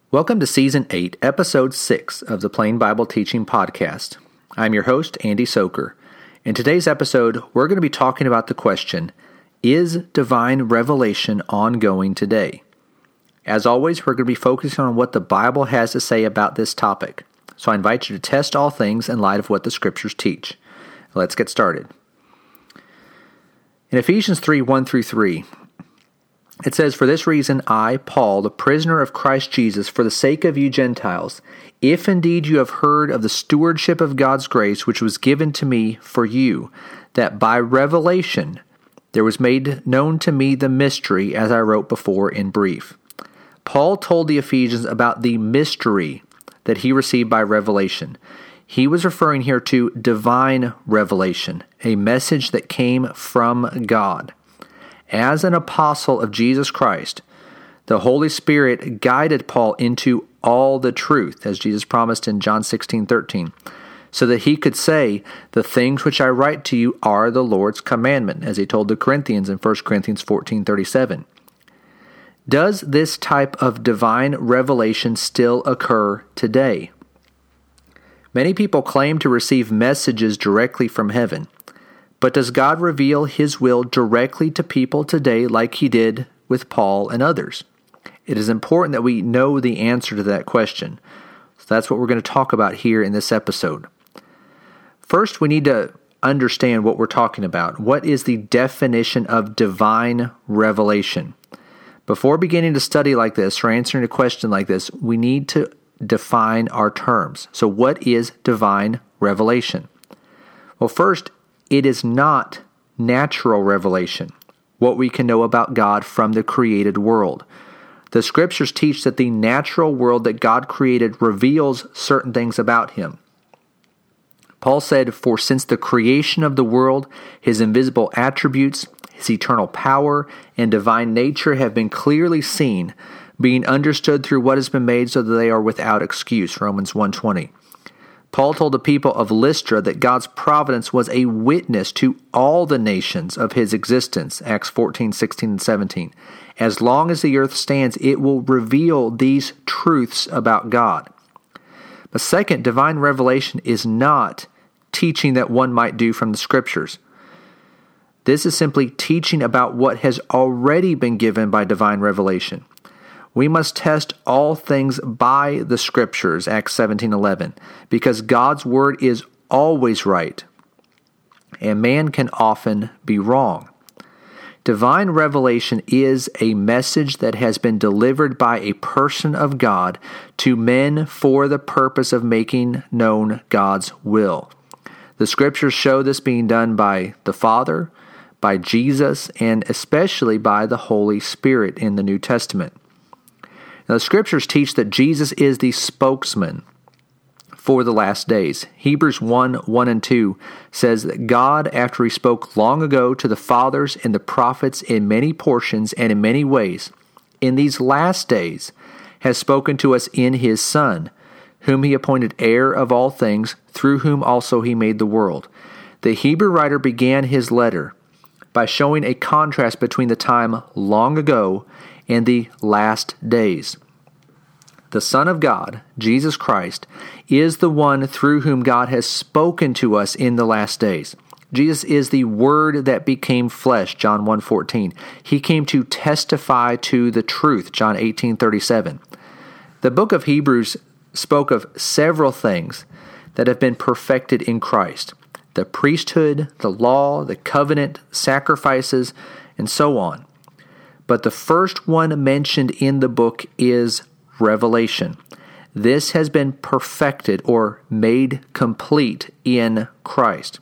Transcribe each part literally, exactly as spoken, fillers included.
Welcome to Season eight, Episode six of the Plain Bible Teaching Podcast. I'm your host, Andy Soker. In today's episode, we're going to be talking about the question, is divine revelation ongoing today? As always, we're going to be focusing on what the Bible has to say about this topic. So I invite you to test all things in light of what the Scriptures teach. Let's get started. In Ephesians three, one through three, it says, "For this reason I, Paul, the prisoner of Christ Jesus, for the sake of you Gentiles, if indeed you have heard of the stewardship of God's grace which was given to me for you, that by revelation there was made known to me the mystery, as I wrote before in brief." Paul told the Ephesians about the mystery that he received by revelation. He was referring here to divine revelation, a message that came from God. As an apostle of Jesus Christ, the Holy Spirit guided Paul into all the truth, as Jesus promised in John sixteen thirteen, so that he could say, "The things which I write to you are the Lord's commandment," as he told the Corinthians in First Corinthians fourteen thirty-seven. Does this type of divine revelation still occur today? Many people claim to receive messages directly from heaven. But does God reveal His will directly to people today like He did with Paul and others? It is important that we know the answer to that question. So that's what we're going to talk about here in this episode. First, we need to understand what we're talking about. What is the definition of divine revelation? Before beginning to study like this or answering a question like this, we need to define our terms. So what is divine revelation? Well, first, it is not natural revelation, what we can know about God from the created world. The Scriptures teach that the natural world that God created reveals certain things about Him. Paul said, "For since the creation of the world, His invisible attributes, His eternal power, and divine nature have been clearly seen, being understood through what has been made, so that they are without excuse." Romans one twenty. Paul told the people of Lystra that God's providence was a witness to all the nations of His existence, Acts fourteen, sixteen, and seventeen. As long as the earth stands, it will reveal these truths about God. But second, divine revelation is not teaching that one might do from the Scriptures. This is simply teaching about what has already been given by divine revelation. We must test all things by the Scriptures, Acts seventeen eleven, because God's Word is always right, and man can often be wrong. Divine revelation is a message that has been delivered by a person of God to men for the purpose of making known God's will. The Scriptures show this being done by the Father, by Jesus, and especially by the Holy Spirit in the New Testament. Now, the Scriptures teach that Jesus is the spokesman for the last days. Hebrews one, one and two says that God, after He spoke long ago to the fathers and the prophets in many portions and in many ways, in these last days has spoken to us in His Son, whom He appointed heir of all things, through whom also He made the world. The Hebrew writer began his letter by showing a contrast between the time long ago and the last days. The Son of God, Jesus Christ, is the one through whom God has spoken to us in the last days. Jesus is the Word that became flesh, John one fourteen. He came to testify to the truth, John eighteen thirty-seven. The book of Hebrews spoke of several things that have been perfected in Christ: the priesthood, the law, the covenant, sacrifices, and so on. But the first one mentioned in the book is revelation. This has been perfected or made complete in Christ.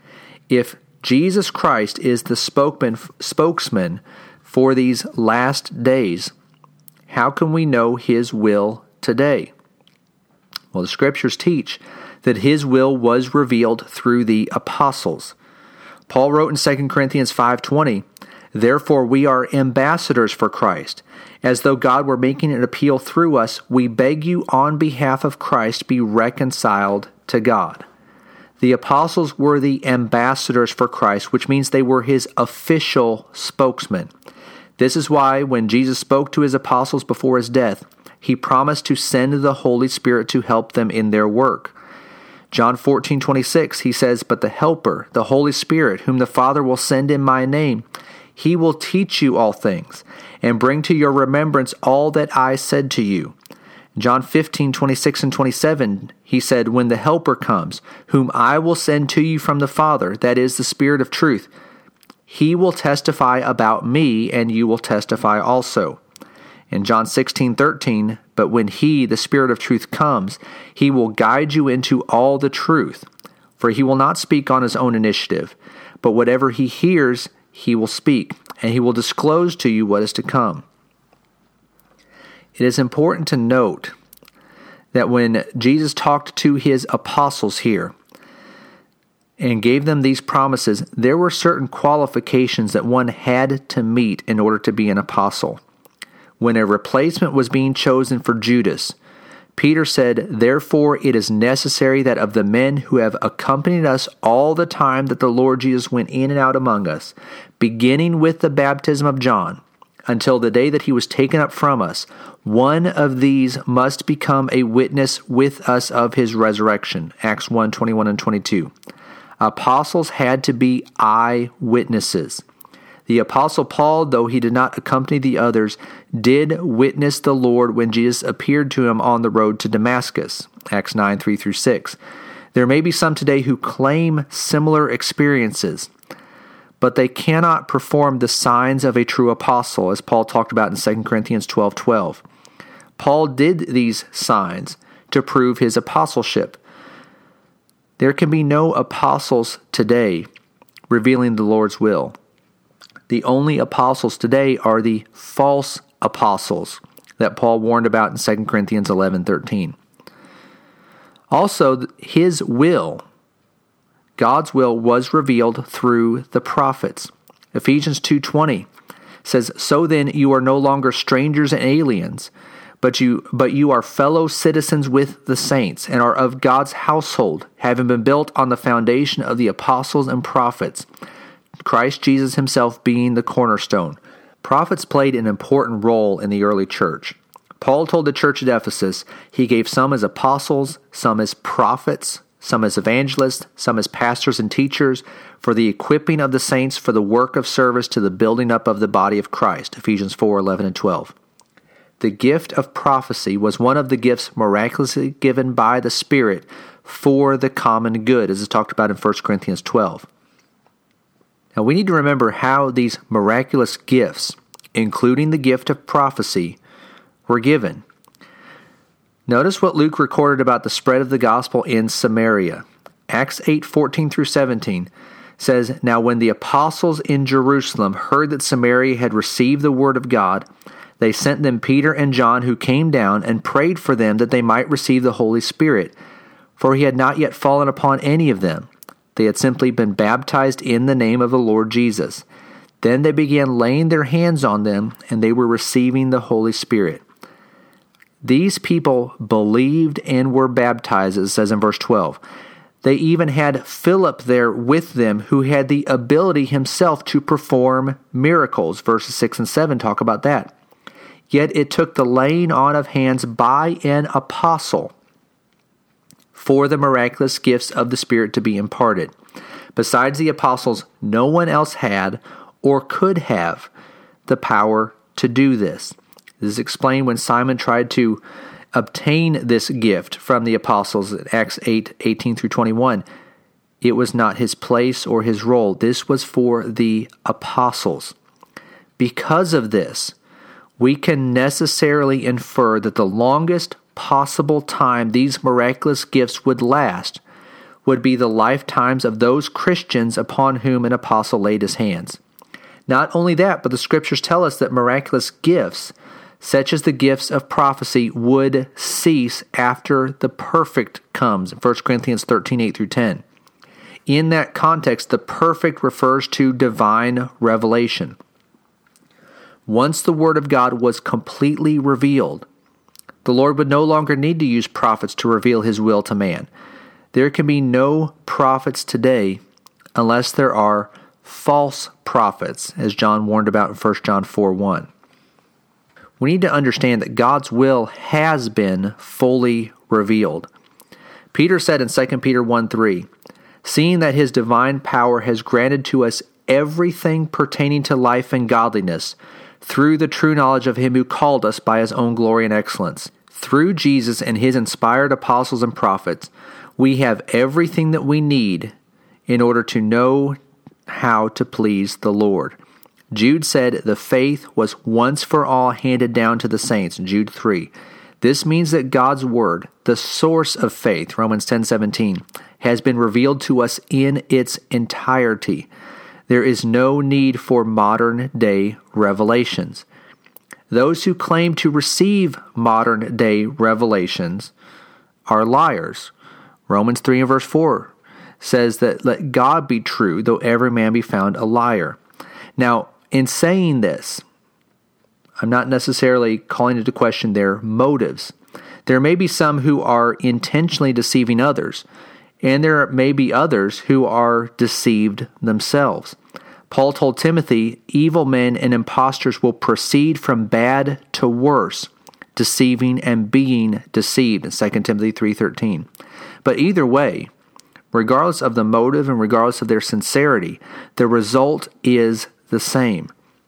If Jesus Christ is the spokesman, spokesman for these last days, how can we know His will today? Well, the Scriptures teach that His will was revealed through the apostles. Paul wrote in Second Corinthians five twenty, "Therefore we are ambassadors for Christ. As though God were making an appeal through us, we beg you on behalf of Christ, be reconciled to God." The apostles were the ambassadors for Christ, which means they were His official spokesmen. This is why when Jesus spoke to His apostles before His death, He promised to send the Holy Spirit to help them in their work. John fourteen twenty-six, he says, "But the Helper, the Holy Spirit, whom the Father will send in my name, he will teach you all things, and bring to your remembrance all that I said to you." John fifteen twenty-six and twenty-seven, he said, "When the Helper comes, whom I will send to you from the Father, that is the Spirit of truth, he will testify about me, and you will testify also." In John sixteen thirteen, "But when he, the Spirit of truth, comes, he will guide you into all the truth. For he will not speak on his own initiative, but whatever he hears, he will speak, and he will disclose to you what is to come." It is important to note that when Jesus talked to his apostles here and gave them these promises, there were certain qualifications that one had to meet in order to be an apostle. When a replacement was being chosen for Judas, Peter said, "Therefore it is necessary that of the men who have accompanied us all the time that the Lord Jesus went in and out among us, beginning with the baptism of John, until the day that he was taken up from us, one of these must become a witness with us of his resurrection." Acts one twenty-one and twenty-two. Apostles had to be eyewitnesses. The Apostle Paul, though he did not accompany the others, did witness the Lord when Jesus appeared to him on the road to Damascus. Acts nine three through six. There may be some today who claim similar experiences, but they cannot perform the signs of a true apostle, as Paul talked about in Second Corinthians twelve twelve. Paul did these signs to prove his apostleship. There can be no apostles today revealing the Lord's will. The only apostles today are the false apostles that Paul warned about in Second Corinthians eleven thirteen. Also, his will, God's will, was revealed through the prophets. Ephesians two twenty says, "So then you are no longer strangers and aliens, but you but you are fellow citizens with the saints, and are of God's household, having been built on the foundation of the apostles and prophets, Christ Jesus himself being the cornerstone." Prophets played an important role in the early church. Paul told the church at Ephesus he gave some as apostles, some as prophets, some as evangelists, some as pastors and teachers, for the equipping of the saints for the work of service to the building up of the body of Christ. Ephesians four eleven and twelve. The gift of prophecy was one of the gifts miraculously given by the Spirit for the common good, as is talked about in First Corinthians twelve. Now we need to remember how these miraculous gifts, including the gift of prophecy, were given. Notice what Luke recorded about the spread of the gospel in Samaria. Acts eight fourteen through seventeen says, "Now when the apostles in Jerusalem heard that Samaria had received the word of God, they sent them Peter and John, who came down and prayed for them that they might receive the Holy Spirit, for he had not yet fallen upon any of them. They had simply been baptized in the name of the Lord Jesus. Then they began laying their hands on them, and they were receiving the Holy Spirit." These people believed and were baptized, as it says in verse twelve. They even had Philip there with them, who had the ability himself to perform miracles. Verses six and seven talk about that. Yet it took the laying on of hands by an apostle for the miraculous gifts of the Spirit to be imparted. Besides the apostles, no one else had or could have the power to do this. This is explained when Simon tried to obtain this gift from the apostles in Acts eight eighteen through twenty-one. It was not his place or his role. This was for the apostles. Because of this, we can necessarily infer that the longest possible time these miraculous gifts would last would be the lifetimes of those Christians upon whom an apostle laid his hands. Not only that, but the scriptures tell us that miraculous gifts, such as the gifts of prophecy, would cease after the perfect comes. First Corinthians thirteen eight through ten. In that context, the perfect refers to divine revelation. Once the Word of God was completely revealed, the Lord would no longer need to use prophets to reveal his will to man. There can be no prophets today unless there are false prophets, as John warned about in First John four one. we need to understand that God's will has been fully revealed. Peter said in Second Peter one three, "Seeing that his divine power has granted to us everything pertaining to life and godliness, through the true knowledge of him who called us by his own glory and excellence. Through Jesus and his inspired apostles and prophets, we have everything that we need in order to know how to please the Lord." Jude said the faith was once for all handed down to the saints, Jude three. This means that God's word, the source of faith, Romans ten seventeen, has been revealed to us in its entirety. There is no need for modern-day revelations. Those who claim to receive modern-day revelations are liars. Romans three and verse four says that let God be true, though every man be found a liar. Now, in saying this, I'm not necessarily calling into question their motives. There may be some who are intentionally deceiving others, and there may be others who are deceived themselves. Paul told Timothy, evil men and impostors will proceed from bad to worse, deceiving and being deceived, in Second Timothy three thirteen. But either way, regardless of the motive and regardless of their sincerity, the result is the same.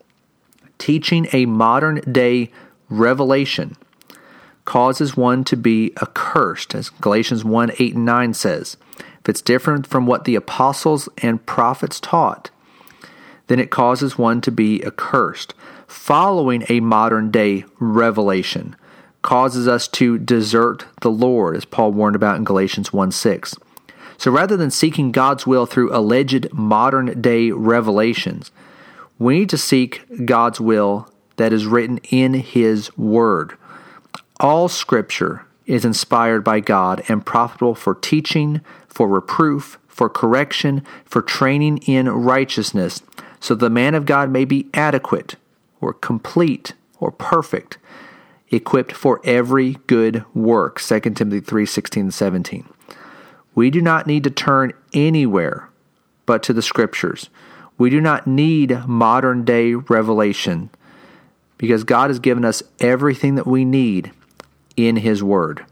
Teaching a modern-day revelation causes one to be accursed, as Galatians one eight and nine says. If it's different from what the apostles and prophets taught, then it causes one to be accursed. Following a modern-day revelation causes us to desert the Lord, as Paul warned about in Galatians one six. So rather than seeking God's will through alleged modern-day revelations, we need to seek God's will that is written in His Word. All Scripture is inspired by God and profitable for teaching, for reproof, for correction, for training in righteousness, so the man of God may be adequate, or complete, or perfect, equipped for every good work, Second Timothy three sixteen and seventeen. We do not need to turn anywhere but to the Scriptures. We do not need modern-day revelation because God has given us everything that we need in His Word.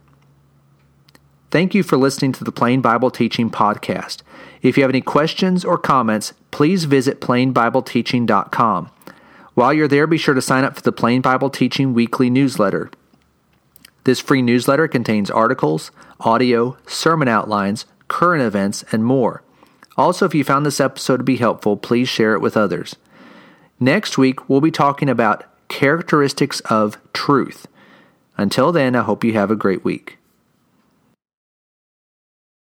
Thank you for listening to the Plain Bible Teaching Podcast. If you have any questions or comments, please visit plain bible teaching dot com. While you're there, be sure to sign up for the Plain Bible Teaching Weekly Newsletter. This free newsletter contains articles, audio, sermon outlines, current events, and more. Also, if you found this episode to be helpful, please share it with others. Next week, we'll be talking about characteristics of truth. Until then, I hope you have a great week.